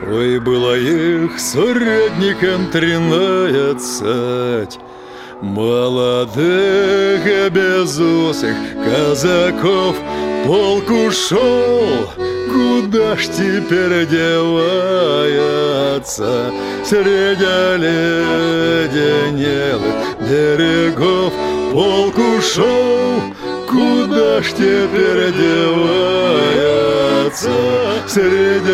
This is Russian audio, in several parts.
Ой, было их соратникам 13, молодых и безусых казаков. Полк ушел, куда ж теперь девается? Среди оледенелых берегов. Полк ушел, куда ж теперь девается? Среди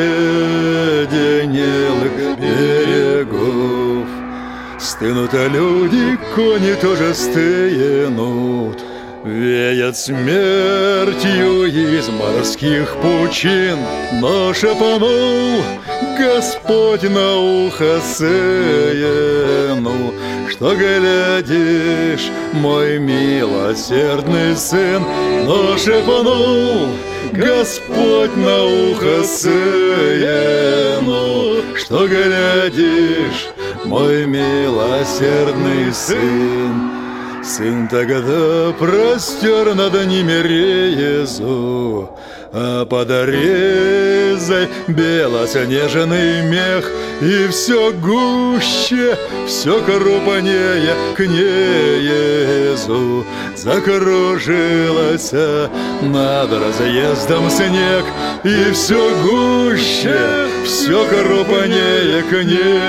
оледенелых берегов. Стынут люди, кони тоже стынут, веет смертью из морских пучин. Но шепнул Господь на ухо сыну, что глядишь, мой милосердный сын. Но шепнул Господь на ухо сыну, что глядишь, мой милосердный сын. Сын тогда простер над ними резу, а под резой белоснежный мех. И все гуще, все крупнее к низу закружилась над разъездом снег. И все гуще, все крупнее к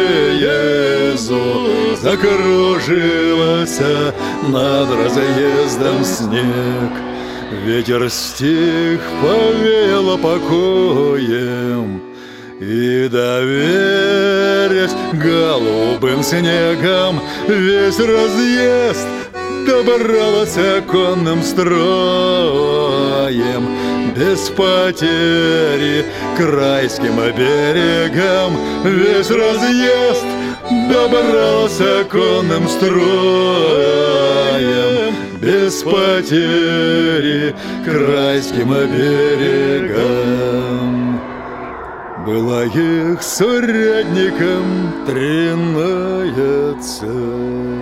низу закружилась над разъездом снег. Ветер стих, повеяло покоем, и, доверясь голубым снегам, весь разъезд добрался конным строем без потери к райским берегам. Весь разъезд добрался конным строем без потери к райским берегам. Было их соратником 13.